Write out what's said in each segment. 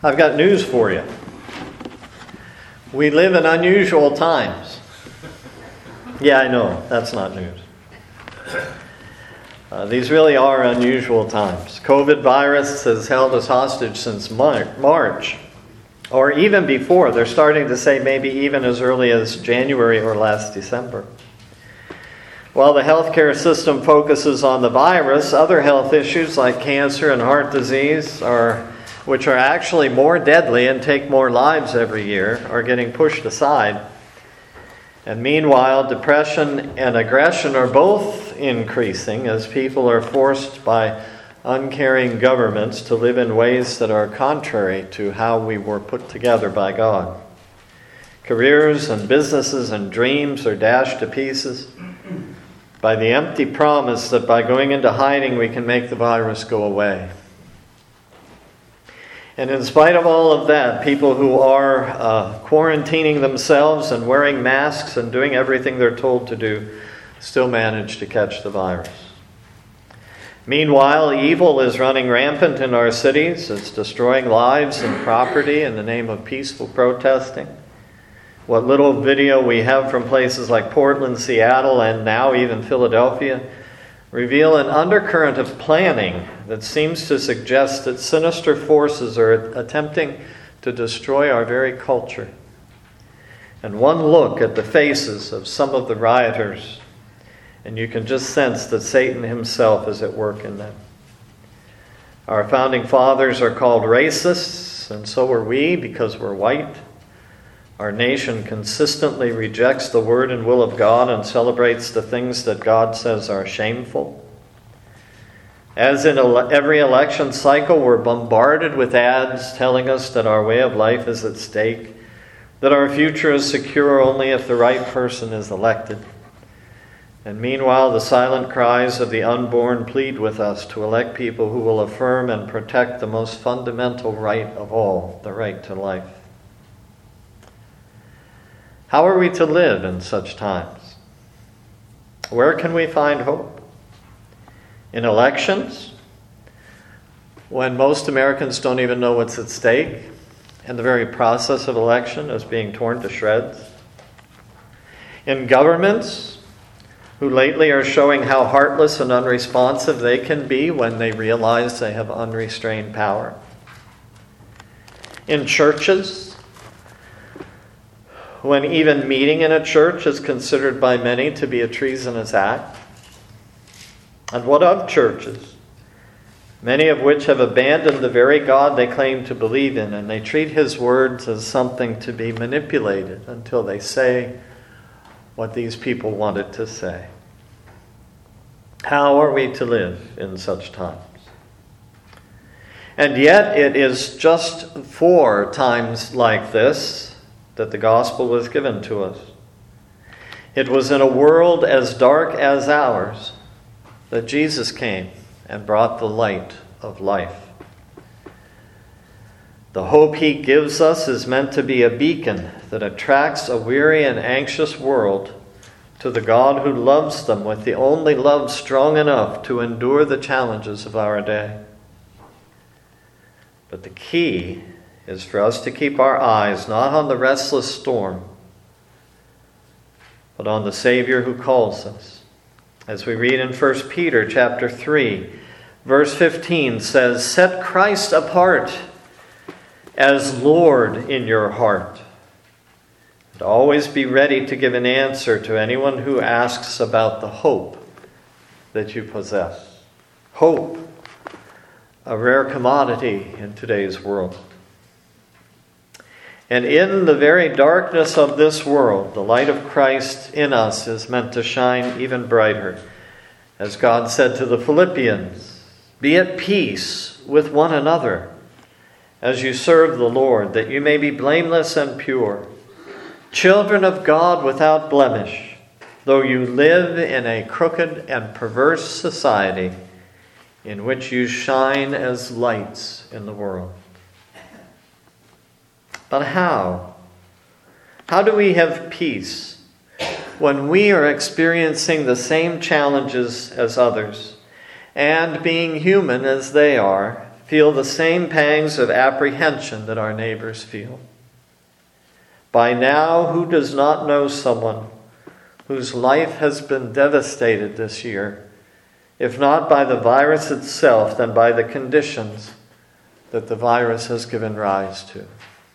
I've got news for you. We live in unusual times. Yeah, I know, that's not news. These really are unusual times. COVID virus has held us hostage since March, or even before. They're starting to say maybe even as early as January or last December. While the healthcare system focuses on the virus, other health issues like cancer and heart disease, which are actually more deadly and take more lives every year, are getting pushed aside. And meanwhile, depression and aggression are both increasing as people are forced by uncaring governments to live in ways that are contrary to how we were put together by God. Careers and businesses and dreams are dashed to pieces by the empty promise that by going into hiding we can make the virus go away. And in spite of all of that, people who are quarantining themselves and wearing masks and doing everything they're told to do still manage to catch the virus. Meanwhile, evil is running rampant in our cities. It's destroying lives and property in the name of peaceful protesting. What little video we have from places like Portland, Seattle, and now even Philadelphia reveal an undercurrent of planning that seems to suggest that sinister forces are attempting to destroy our very culture. And one look at the faces of some of the rioters, and you can just sense that Satan himself is at work in them. Our founding fathers are called racists, and so are we because we're white. Our nation consistently rejects the word and will of God and celebrates the things that God says are shameful. As in every election cycle, we're bombarded with ads telling us that our way of life is at stake, that our future is secure only if the right person is elected. And meanwhile, the silent cries of the unborn plead with us to elect people who will affirm and protect the most fundamental right of all, the right to life. How are we to live in such times? Where can we find hope? In elections, when most Americans don't even know what's at stake, and the very process of election is being torn to shreds? In governments, who lately are showing how heartless and unresponsive they can be when they realize they have unrestrained power? In churches, when even meeting in a church is considered by many to be a treasonous act? And what of churches, many of which have abandoned the very God they claim to believe in, and they treat his words as something to be manipulated until they say what these people wanted to say? How are we to live in such times? And yet it is just for times like this that the gospel was given to us. It was in a world as dark as ours that Jesus came and brought the light of life. The hope he gives us is meant to be a beacon that attracts a weary and anxious world to the God who loves them with the only love strong enough to endure the challenges of our day. But the key is for us to keep our eyes not on the restless storm, but on the Savior who calls us. As we read in 1 Peter chapter 3, verse 15 says, "Set Christ apart as Lord in your heart, and always be ready to give an answer to anyone who asks about the hope that you possess." Hope, a rare commodity in today's world. And in the very darkness of this world, the light of Christ in us is meant to shine even brighter. As God said to the Philippians, "Be at peace with one another as you serve the Lord, that you may be blameless and pure, children of God without blemish, though you live in a crooked and perverse society in which you shine as lights in the world." But how? How do we have peace when we are experiencing the same challenges as others and being human as they are, feel the same pangs of apprehension that our neighbors feel. By now, who does not know someone whose life has been devastated this year, if not by the virus itself, then by the conditions that the virus has given rise to?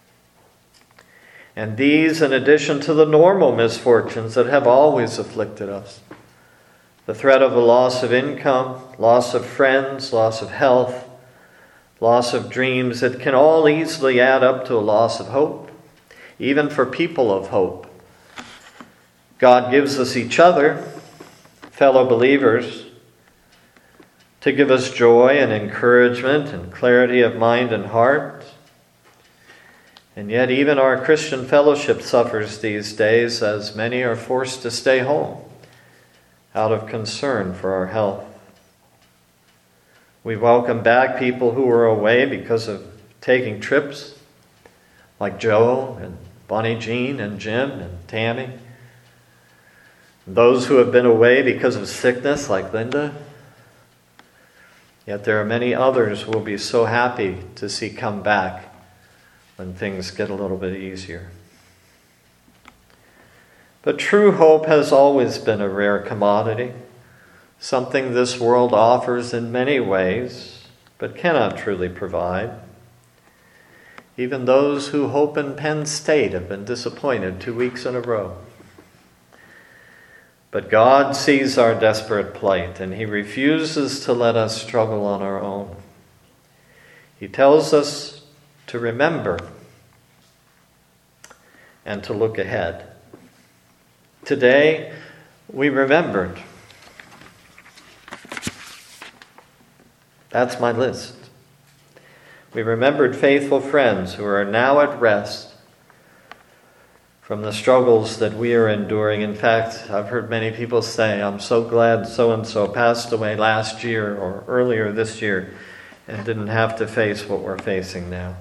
And these, in addition to the normal misfortunes that have always afflicted us, the threat of a loss of income, loss of friends, loss of health, loss of dreams, it can all easily add up to a loss of hope, even for people of hope. God gives us each other, fellow believers, to give us joy and encouragement and clarity of mind and heart. And yet even our Christian fellowship suffers these days as many are forced to stay home out of concern for our health. We welcome back people who were away because of taking trips, like Joe and Bonnie Jean and Jim and Tammy. Those who have been away because of sickness, like Linda. Yet there are many others who will be so happy to see come back when things get a little bit easier. But true hope has always been a rare commodity, something this world offers in many ways, but cannot truly provide. Even those who hope in Penn State have been disappointed 2 weeks in a row. But God sees our desperate plight, and He refuses to let us struggle on our own. He tells us to remember and to look ahead. Today, we remembered. That's my list. We remembered faithful friends who are now at rest from the struggles that we are enduring. In fact, I've heard many people say, I'm so glad so-and-so passed away last year or earlier this year and didn't have to face what we're facing now.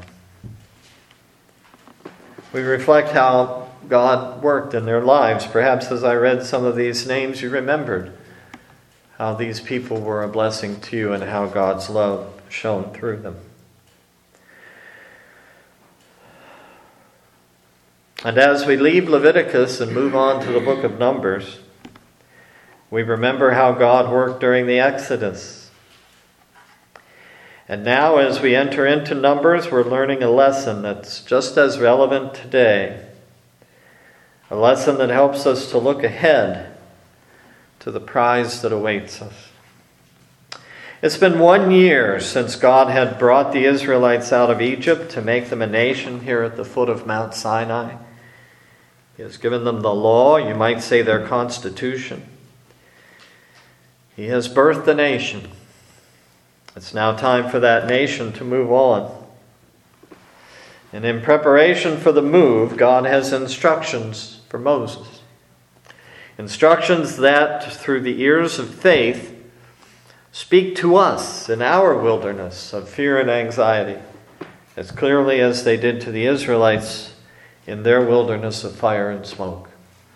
We reflect how God worked in their lives. Perhaps as I read some of these names, you remembered how these people were a blessing to you and how God's love shone through them. And as we leave Leviticus and move on to the book of Numbers, we remember how God worked during the Exodus. And now as we enter into Numbers, we're learning a lesson that's just as relevant today. A lesson that helps us to look ahead to the prize that awaits us. It's been 1 year since God had brought the Israelites out of Egypt to make them a nation here at the foot of Mount Sinai. He has given them the law, you might say their constitution. He has birthed the nation. It's now time for that nation to move on. And in preparation for the move, God has instructions for Moses. Instructions that, through the ears of faith, speak to us in our wilderness of fear and anxiety, as clearly as they did to the Israelites in their wilderness of fire and smoke.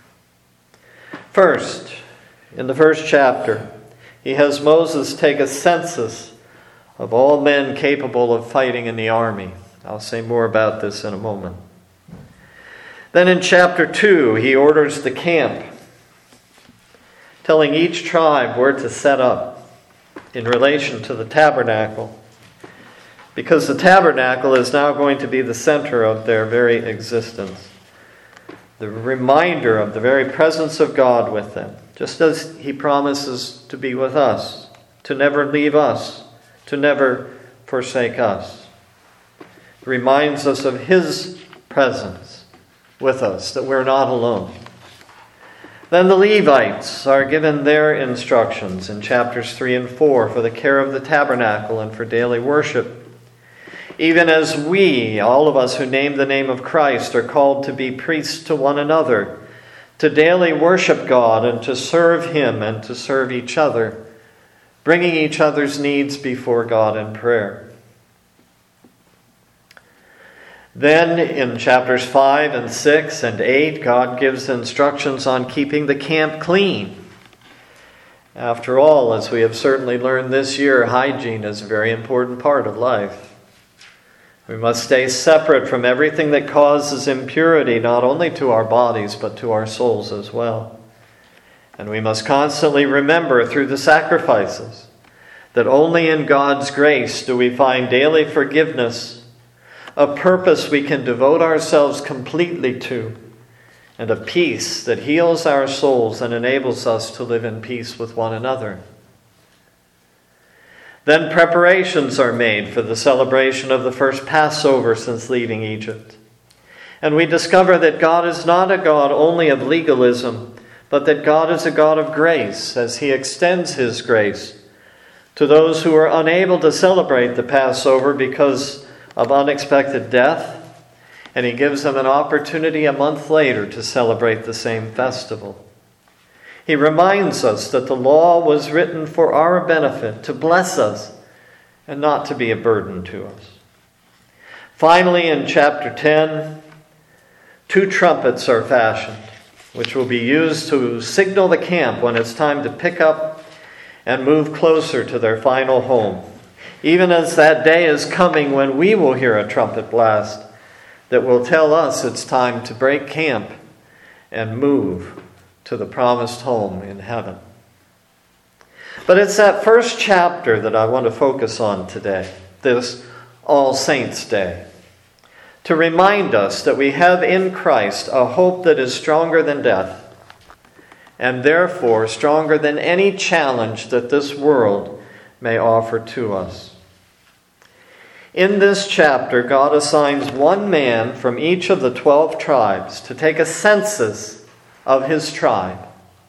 First, in the first chapter, he has Moses take a census of all men capable of fighting in the army. I'll say more about this in a moment. Then in chapter 2, he orders the camp, telling each tribe where to set up in relation to the tabernacle, because the tabernacle is now going to be the center of their very existence, the reminder of the very presence of God with them, just as He promises to be with us, to never leave us, to never forsake us. It reminds us of His presence with us, that we're not alone. Then the Levites are given their instructions in chapters 3 and 4 for the care of the tabernacle and for daily worship. Even as we, all of us who name the name of Christ, are called to be priests to one another, to daily worship God and to serve Him and to serve each other, bringing each other's needs before God in prayer. Then in chapters 5 and 6 and 8, God gives instructions on keeping the camp clean After all, as we have certainly learned this year, hygiene is a very important part of life. We must stay separate from everything that causes impurity, not only to our bodies, but to our souls as well. And we must constantly remember through the sacrifices that only in God's grace do we find daily forgiveness, a purpose we can devote ourselves completely to, and a peace that heals our souls and enables us to live in peace with one another. Then preparations are made for the celebration of the first Passover since leaving Egypt. And we discover that God is not a God only of legalism, but that God is a God of grace as He extends His grace to those who are unable to celebrate the Passover because of unexpected death, and He gives them an opportunity a month later to celebrate the same festival. He reminds us that the law was written for our benefit, to bless us, and not to be a burden to us. Finally, in chapter 10, 2 trumpets are fashioned, which will be used to signal the camp when it's time to pick up and move closer to their final home. Even as that day is coming when we will hear a trumpet blast that will tell us it's time to break camp and move to the promised home in heaven. But it's that first chapter that I want to focus on today, this All Saints' Day, to remind us that we have in Christ a hope that is stronger than death, and therefore stronger than any challenge that this world may offer to us. In this chapter, God assigns one man from each of the 12 tribes to take a census of his tribe,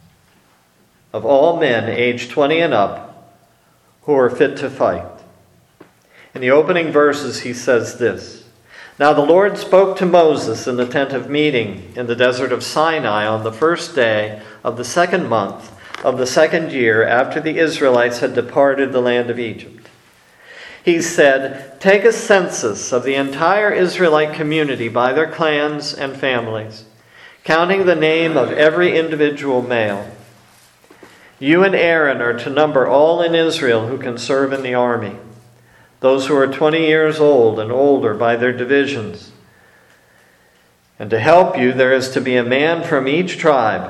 of all men aged 20 and up who are fit to fight. In the opening verses, he says this: "Now the Lord spoke to Moses in the tent of meeting in the desert of Sinai on the first day of the second month of the second year after the Israelites had departed the land of Egypt. He said, 'Take a census of the entire Israelite community by their clans and families, counting the name of every individual male. You and Aaron are to number all in Israel who can serve in the army, those who are 20 years old and older by their divisions. And to help you, there is to be a man from each tribe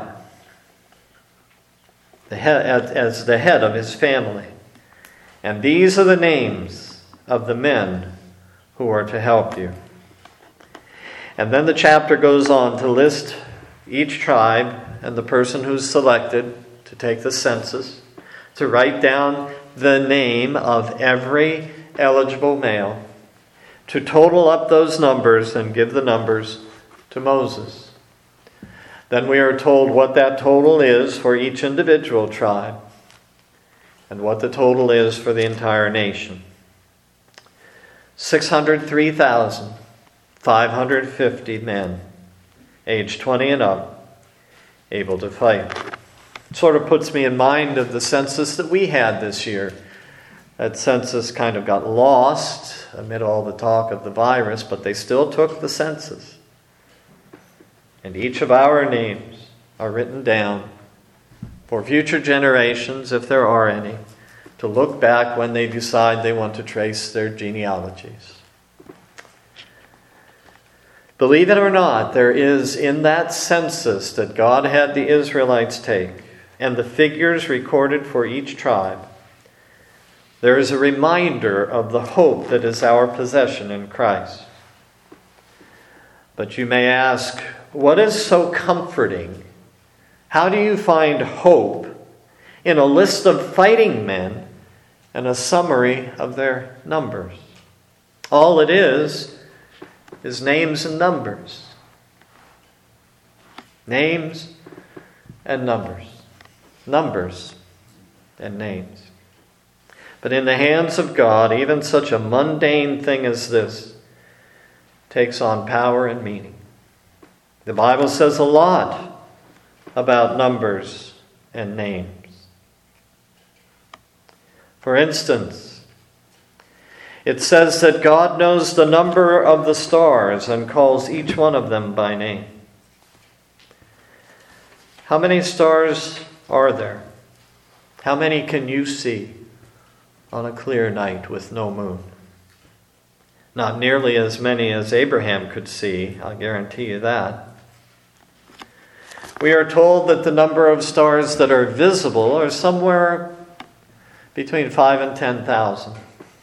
as the head of his family. And these are the names of the men who are to help you.'" And then the chapter goes on to list each tribe and the person who's selected to take the census, to write down the name of every eligible male, to total up those numbers and give the numbers to Moses. Then we are told what that total is for each individual tribe and what the total is for the entire nation. 603,550 men, aged 20 and up, able to fight. It sort of puts me in mind of the census that we had this year. That census kind of got lost amid all the talk of the virus, but they still took the census. And each of our names are written down for future generations, if there are any, to look back when they decide they want to trace their genealogies. Believe it or not, there is in that census that God had the Israelites take, and the figures recorded for each tribe, there is a reminder of the hope that is our possession in Christ. But you may ask, what is so comforting? How do you find hope in a list of fighting men and a summary of their numbers? All it is names and numbers. Names and numbers. Numbers and names. But in the hands of God, even such a mundane thing as this takes on power and meaning. The Bible says a lot about numbers and names. For instance, it says that God knows the number of the stars and calls each one of them by name. How many stars are there? How many can you see on a clear night with no moon? Not nearly as many as Abraham could see, I'll guarantee you that. We are told that the number of stars that are visible are somewhere between 5 and 10,000.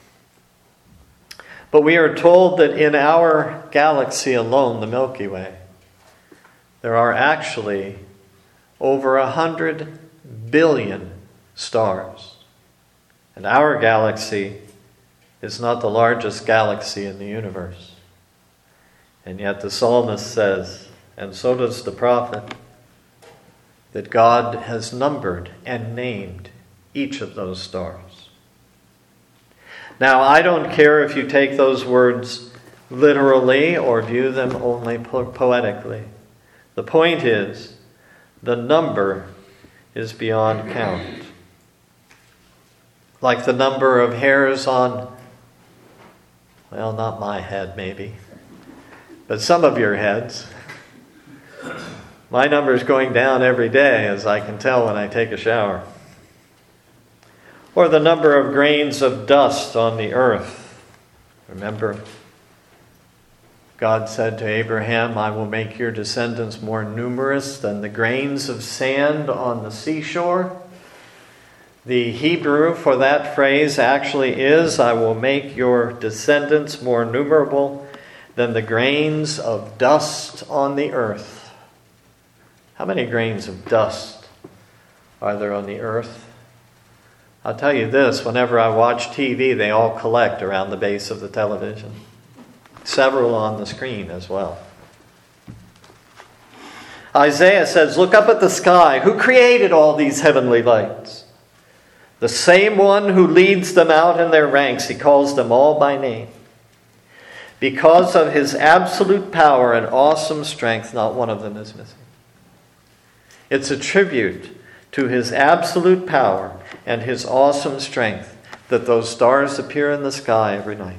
But we are told that in our galaxy alone, the Milky Way, there are actually over 100 billion stars. And our galaxy is not the largest galaxy in the universe. And yet the psalmist says, and so does the prophet, that God has numbered and named each of those stars. Now, I don't care if you take those words literally or view them only poetically. The point is, the number is beyond count. Like the number of hairs on, well, not my head maybe, but some of your heads. My number is going down every day, as I can tell when I take a shower. Or the number of grains of dust on the earth. Remember, God said to Abraham, I will make your descendants more numerous than the grains of sand on the seashore. The Hebrew for that phrase actually is, I will make your descendants more numerable than the grains of dust on the earth. How many grains of dust are there on the earth? I'll tell you this, whenever I watch TV, they all collect around the base of the television. Several on the screen as well. Isaiah says, look up at the sky. Who created all these heavenly lights? The same one who leads them out in their ranks. He calls them all by name. Because of his absolute power and awesome strength, not one of them is missing. It's a tribute to his absolute power and his awesome strength that those stars appear in the sky every night.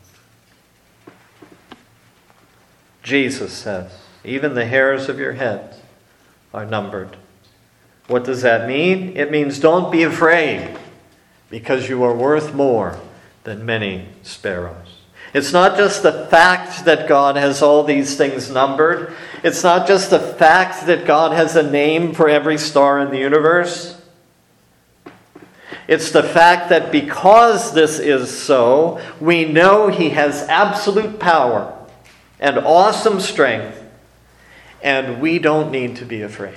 Jesus says, even the hairs of your heads are numbered. What does that mean? It means don't be afraid, because you are worth more than many sparrows. It's not just the fact that God has all these things numbered. It's not just the fact that God has a name for every star in the universe. It's the fact that because this is so, we know He has absolute power and awesome strength, and we don't need to be afraid.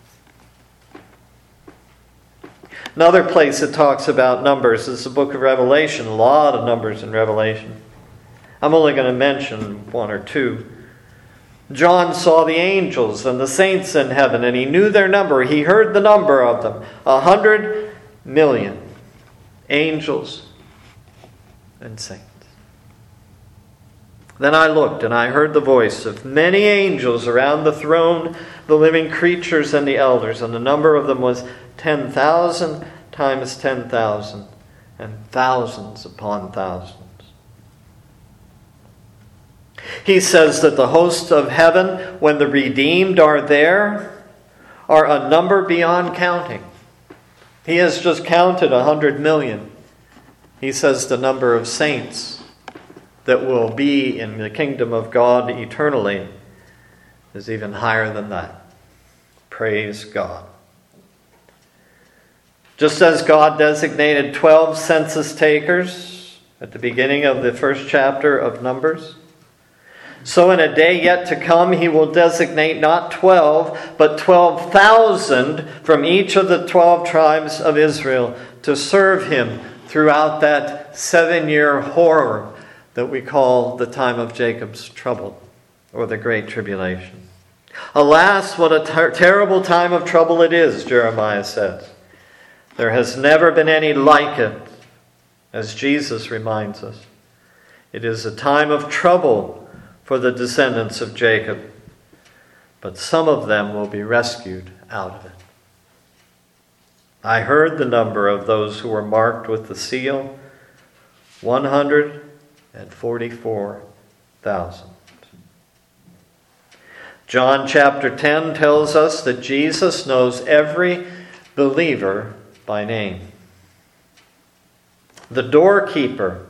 Another place it talks about numbers is the book of Revelation. A lot of numbers in Revelation. I'm only going to mention one or two. John saw the angels and the saints in heaven, and he knew their number. He heard the number of them. 100 million angels and saints. Then I looked, and I heard the voice of many angels around the throne, the living creatures and the elders, and the number of them was 10,000 times 10,000, and thousands upon thousands. He says that the hosts of heaven, when the redeemed are there, are a number beyond counting. He has just counted 100 million. He says the number of saints that will be in the kingdom of God eternally is even higher than that. Praise God. Just as God designated 12 census takers at the beginning of the first chapter of Numbers, so in a day yet to come, He will designate not 12, but 12,000 from each of the 12 tribes of Israel to serve Him throughout that 7-year horror that we call the time of Jacob's trouble, or the Great Tribulation. Alas, what a terrible time of trouble it is, Jeremiah says. There has never been any like it, as Jesus reminds us. It is a time of trouble for the descendants of Jacob, but some of them will be rescued out of it. I heard the number of those who were marked with the seal, 144,000. John chapter 10 tells us that Jesus knows every believer by name. The doorkeeper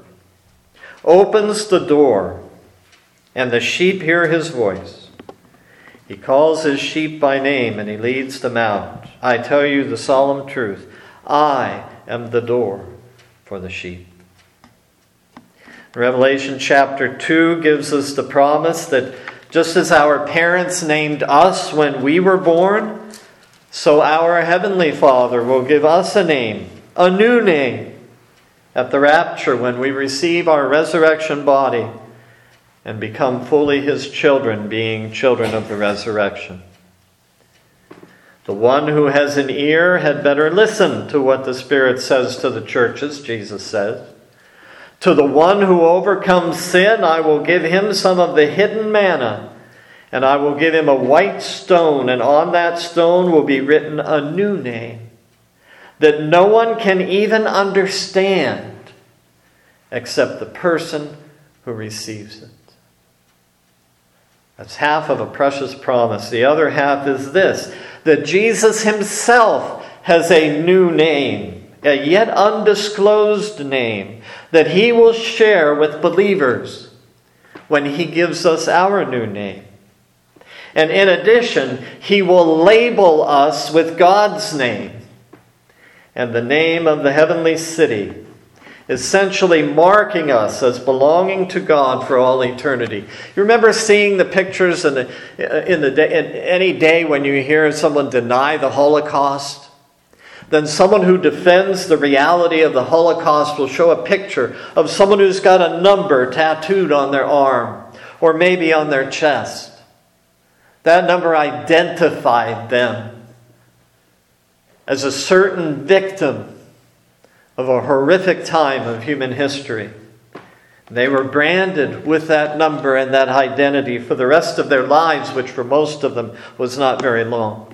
opens the door, and the sheep hear his voice. He calls his sheep by name, and he leads them out. I tell you the solemn truth. I am the door for the sheep. Revelation chapter 2 gives us the promise that just as our parents named us when we were born, so our Heavenly Father will give us a name, a new name, at the rapture when we receive our resurrection body and become fully His children, being children of the resurrection. The one who has an ear had better listen to what the Spirit says to the churches, Jesus says. To the one who overcomes sin, I will give him some of the hidden manna, and I will give him a white stone, and on that stone will be written a new name that no one can even understand except the person who receives it. That's half of a precious promise. The other half is this, that Jesus himself has a new name, a yet undisclosed name, that he will share with believers when he gives us our new name. And in addition, he will label us with God's name and the name of the heavenly city, essentially marking us as belonging to God for all eternity. You remember seeing the pictures in any day when you hear someone deny the Holocaust? Then someone who defends the reality of the Holocaust will show a picture of someone who's got a number tattooed on their arm or maybe on their chest. That number identified them as a certain victim of a horrific time of human history. They were branded with that number and that identity for the rest of their lives, which for most of them was not very long.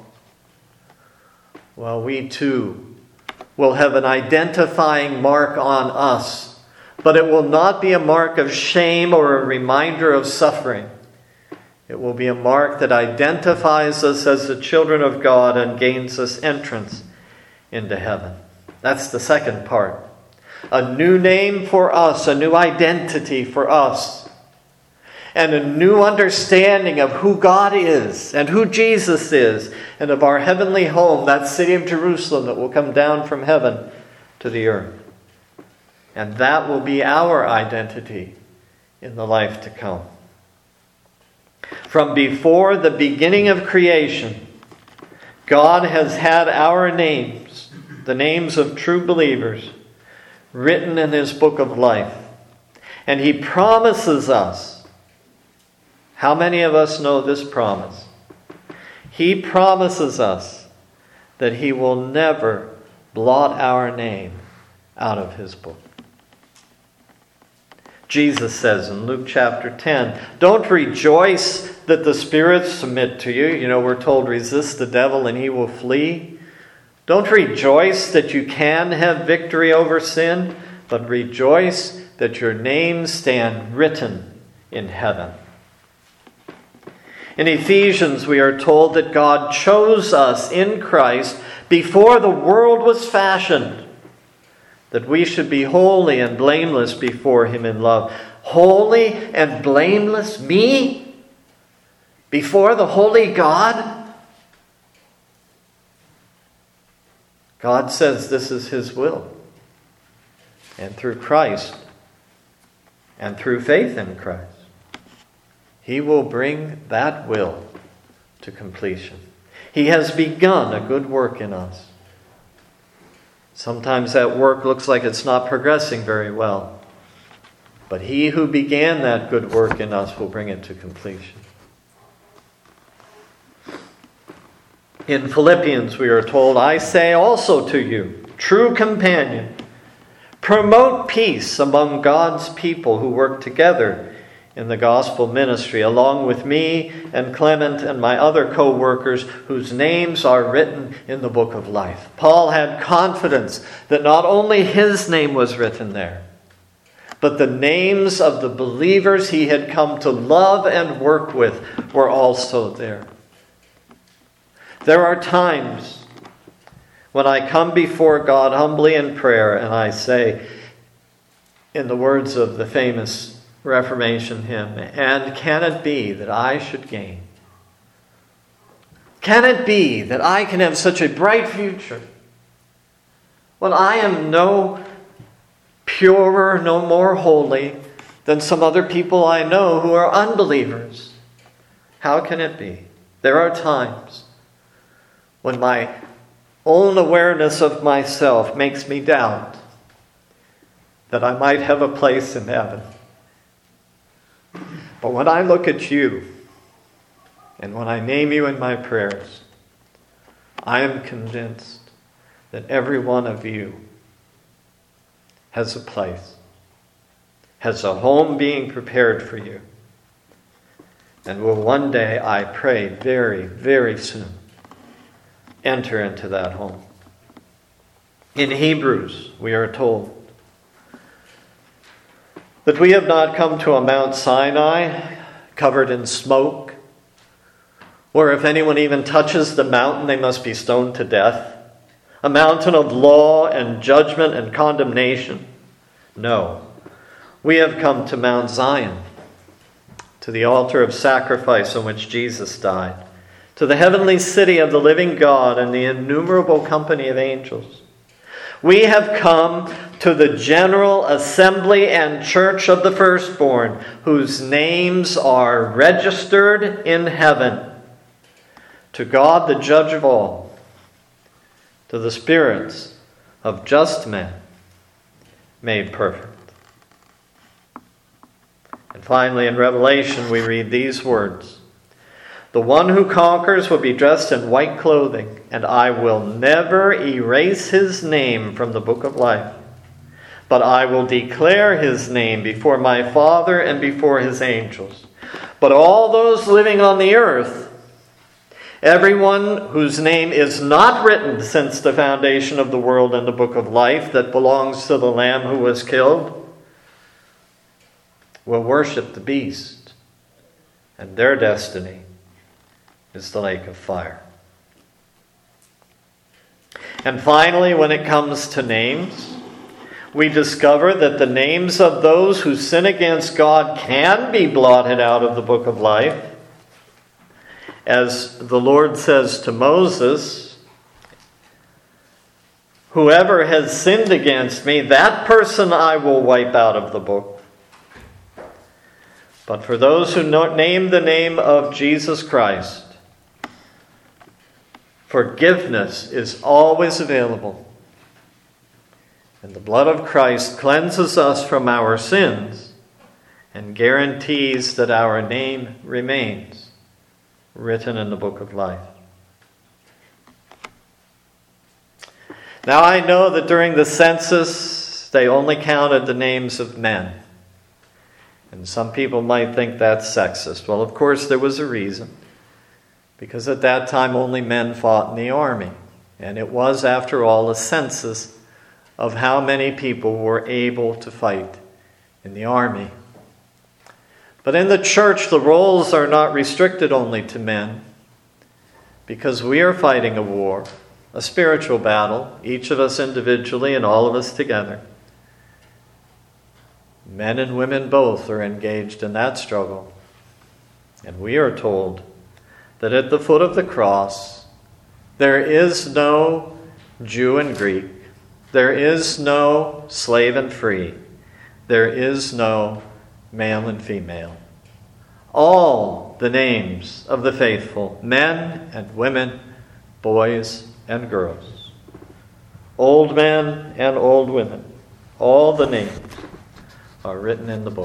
Well, we too will have an identifying mark on us, but it will not be a mark of shame or a reminder of suffering. It will be a mark that identifies us as the children of God and gains us entrance into heaven. That's the second part. A new name for us, a new identity for us, and a new understanding of who God is and who Jesus is, and of our heavenly home, that city of Jerusalem that will come down from heaven to the earth. And that will be our identity in the life to come. From before the beginning of creation, God has had our names, the names of true believers, written in His book of life. And He promises us. How many of us know this promise? He promises us that He will never blot our name out of His book. Jesus says in Luke chapter 10, don't rejoice that the spirits submit to you. You know, we're told resist the devil and he will flee. Don't rejoice that you can have victory over sin, but rejoice that your names stand written in heaven. In Ephesians, we are told that God chose us in Christ before the world was fashioned, that we should be holy and blameless before Him in love. Holy and blameless? Me? Before the holy God? God says this is His will. And through Christ, and through faith in Christ, He will bring that will to completion. He has begun a good work in us. Sometimes that work looks like it's not progressing very well. But He who began that good work in us will bring it to completion. In Philippians we are told, I say also to you, true companion, promote peace among God's people who work together in the gospel ministry, along with me and Clement and my other co-workers whose names are written in the book of life. Paul had confidence that not only his name was written there, but the names of the believers he had come to love and work with were also there. There are times When I come before God humbly in prayer and I say, in the words of the famous Reformation hymn, and can it be that I should gain? Can it be that I can have such a bright future when I am no purer, no more holy than some other people I know who are unbelievers? How can it be? There are times when my own awareness of myself makes me doubt that I might have a place in heaven. But when I look at you, and when I name you in my prayers, I am convinced that every one of you has a place, has a home being prepared for you, and will one day, I pray, very, very soon, enter into that home. In Hebrews, we are told that we have not come to a Mount Sinai covered in smoke, where if anyone even touches the mountain, they must be stoned to death. A mountain of law and judgment and condemnation. No, we have come to Mount Zion, to the altar of sacrifice on which Jesus died, to the heavenly city of the living God and the innumerable company of angels. We have come to the general assembly and church of the firstborn, whose names are registered in heaven. To God, the judge of all, to the spirits of just men made perfect. And finally, in Revelation, we read these words: the one who conquers will be dressed in white clothing, and I will never erase his name from the book of life, but I will declare his name before my Father and before his angels. But all those living on the earth, everyone whose name is not written since the foundation of the world in the book of life that belongs to the Lamb who was killed, will worship the beast, and their destiny is the lake of fire. And finally, when it comes to names, we discover that the names of those who sin against God can be blotted out of the book of life. As the Lord says to Moses, whoever has sinned against me, that person I will wipe out of the book. But for those who name the name of Jesus Christ, forgiveness is always available. And the blood of Christ cleanses us from our sins and guarantees that our name remains written in the book of life. Now I know that during the census, they only counted the names of men. And some people might think that's sexist. Well, of course, there was a reason. Because at that time, only men fought in the army. And it was, after all, a census of how many people were able to fight in the army. But in the church, the roles are not restricted only to men. Because we are fighting a war, a spiritual battle, each of us individually and all of us together. Men and women both are engaged in that struggle. And we are told that at the foot of the cross, there is no Jew and Greek. There is no slave and free. There is no male and female. All the names of the faithful, men and women, boys and girls, old men and old women, all the names are written in the book.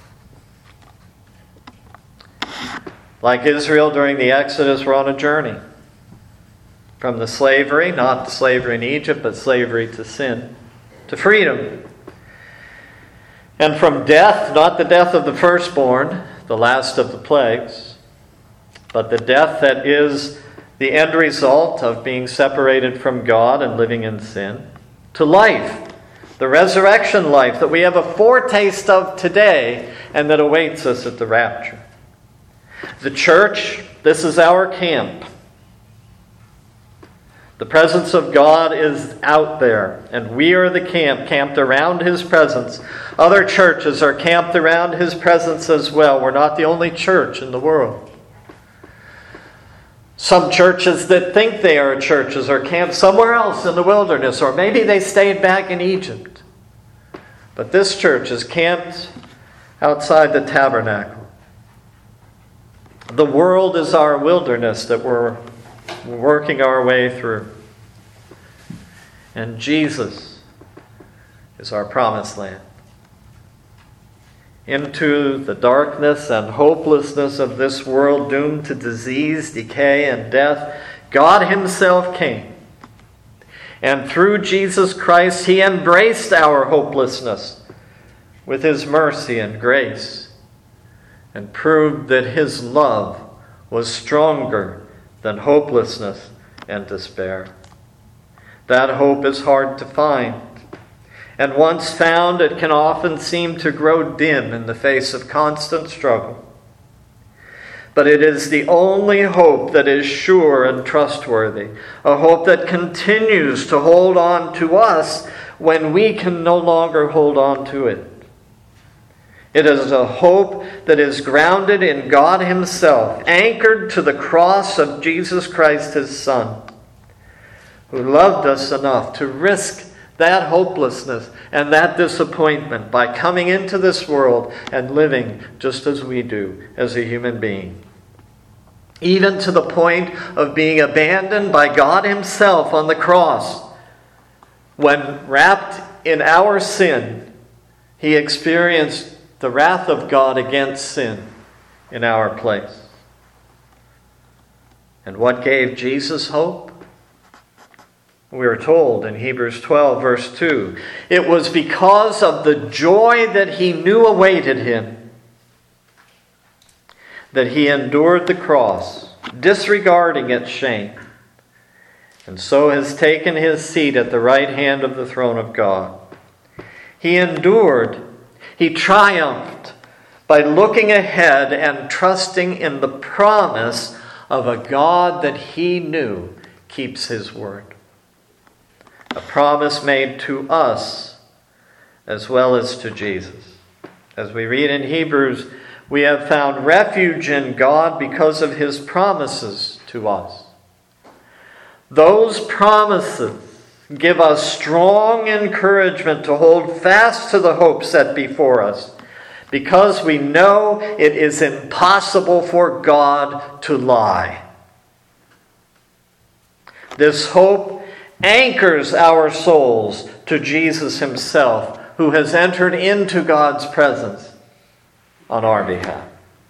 Like Israel during the Exodus, we're on a journey from the slavery, not the slavery in Egypt, but slavery to sin, to freedom. And from death, not the death of the firstborn, the last of the plagues, but the death that is the end result of being separated from God and living in sin, to life, the resurrection life that we have a foretaste of today and that awaits us at the rapture. The church, this is our camp. The presence of God is out there, and we are the camp, camped around His presence. Other churches are camped around His presence as well. We're not the only church in the world. Some churches that think they are churches are camped somewhere else in the wilderness, or maybe they stayed back in Egypt. But this church is camped outside the tabernacle. The world is our wilderness that we're working our way through. And Jesus is our promised land. Into the darkness and hopelessness of this world doomed to disease, decay, and death, God Himself came. And through Jesus Christ, He embraced our hopelessness with His mercy and grace, and proved that His love was stronger than hopelessness and despair. That hope is hard to find. And once found, it can often seem to grow dim in the face of constant struggle. But it is the only hope that is sure and trustworthy, a hope that continues to hold on to us when we can no longer hold on to it. It is a hope that is grounded in God Himself, anchored to the cross of Jesus Christ, His Son, who loved us enough to risk that hopelessness and that disappointment by coming into this world and living just as we do as a human being. Even to the point of being abandoned by God Himself on the cross. When wrapped in our sin, He experienced the wrath of God against sin in our place. And what gave Jesus hope? We are told in Hebrews 12, verse 2, it was because of the joy that He knew awaited Him that He endured the cross, disregarding its shame, and so has taken His seat at the right hand of the throne of God. He endured, He triumphed by looking ahead and trusting in the promise of a God that He knew keeps His word. A promise made to us as well as to Jesus. As we read in Hebrews, we have found refuge in God because of His promises to us. Those promises give us strong encouragement to hold fast to the hope set before us, because we know it is impossible for God to lie. This hope anchors our souls to Jesus Himself, who has entered into God's presence on our behalf.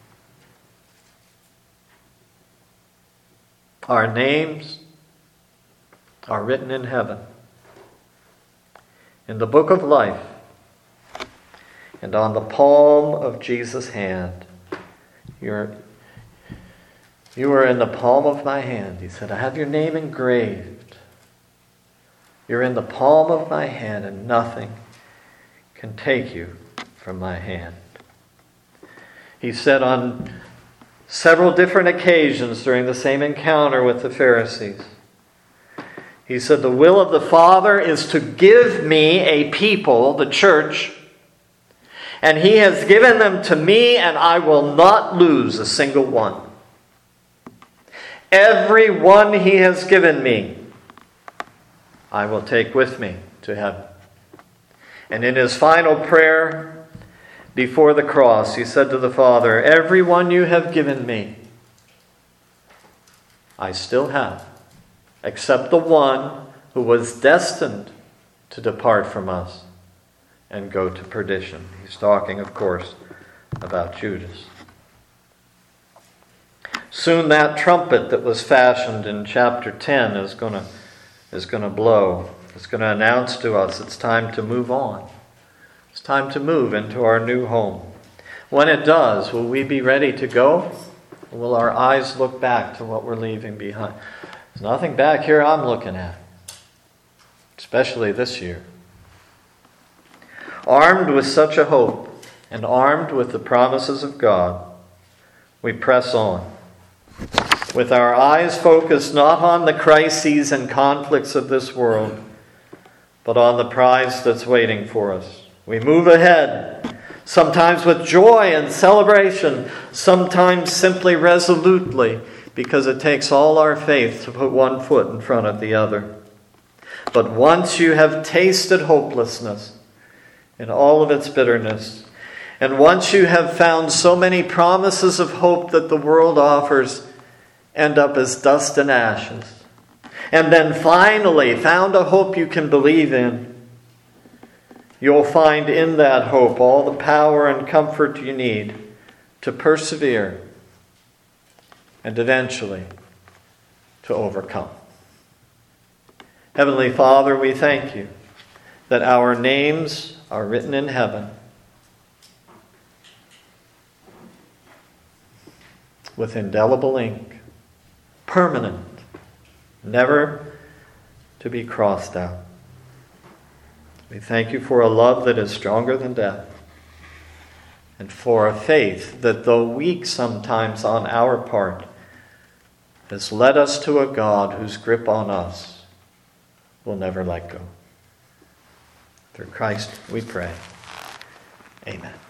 Our names are written in heaven, in the book of life, and on the palm of Jesus' hand. You are in the palm of my hand. He said, I have your name engraved. You're in the palm of my hand, and nothing can take you from my hand. He said on several different occasions during the same encounter with the Pharisees, He said, the will of the Father is to give me a people, the church, and He has given them to me, and I will not lose a single one. Every one He has given me, I will take with me to heaven. And in His final prayer before the cross, He said to the Father, every one you have given me, I still have, except the one who was destined to depart from us and go to perdition. He's talking, of course, about Judas. Soon that trumpet that was fashioned in chapter 10 is going to blow. It's going to announce to us it's time to move on. It's time to move into our new home. When it does, will we be ready to go? Or will our eyes look back to what we're leaving behind? There's nothing back here I'm looking at, especially this year. Armed with such a hope and armed with the promises of God, we press on. with our eyes focused not on the crises and conflicts of this world, but on the prize that's waiting for us. We move ahead, sometimes with joy and celebration, sometimes simply resolutely, because it takes all our faith to put one foot in front of the other. But once you have tasted hopelessness in all of its bitterness, and once you have found so many promises of hope that the world offers end up as dust and ashes, and then finally found a hope you can believe in, you'll find in that hope all the power and comfort you need to persevere and eventually to overcome. Heavenly Father, we thank you that our names are written in heaven with indelible ink, permanent, never to be crossed out. We thank you for a love that is stronger than death, and for a faith that, though weak sometimes on our part, has led us to a God whose grip on us will never let go. Through Christ we pray. Amen.